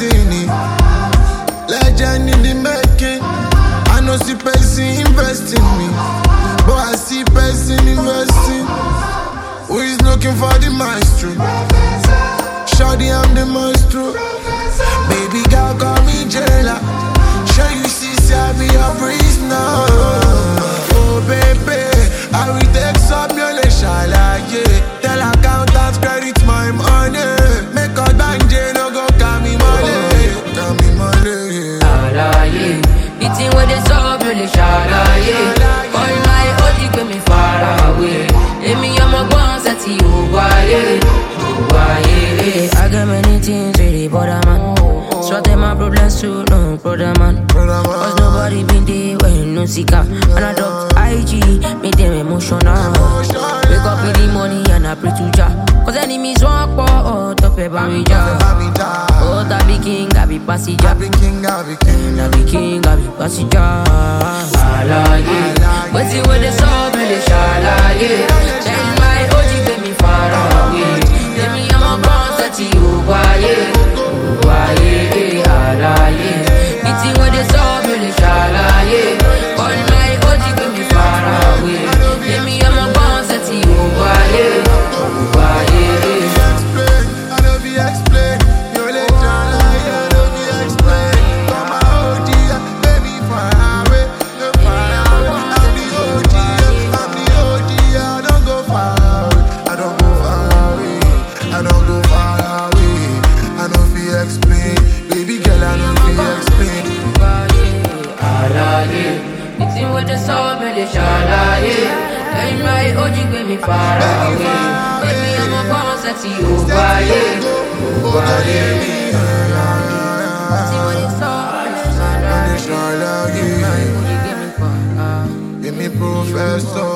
destiny. Legend in the making. I know see person invest in me, but I see person investing. Who is looking for the maestro? Shawty, I'm the maestro. Baby girl, call me jailer. Sure you see, I be a prisoner. Oh baby, I will take some your leshala, yeah. Tell accountant credit my money. Make a banje, no go call me money. Call me money, yeah. Eating with the soul, really shala, yeah. All my OG get me far away. Let me I'm a one set you yeah. I got many things really bother man. Sorting my problems too, no brother man. Cause nobody been there when no seeker. And I dropped IG, make them emotional. Wake up in the morning and I pray to Jah. Cause enemies walk out up a barrier. Oh, I be king, I be passenger. I be king, I be passenger. Allah, yeah. But see when the soul really shala, yeah. Then my OG get me far away. Let me I'm a bounce at you, yeah. Allah, yeah. It's when the soul really shala, yeah. All my OG get me far away. Let me I'm a bounce at you, yeah. I don't be explain. You're late, I don't be explain. Come on, OG, baby, far away. I'm the OG, I don't go far away. I don't go far away. I don't go far away. I don't feel explain. Baby girl, I don't feel explain. Allah, yeah. Mixing with the soul, really shala, yeah. And my OG get me far away. Baby, I'm a bounce at you, yeah. Mixing with the soul, really shala, yeah. Give me professor.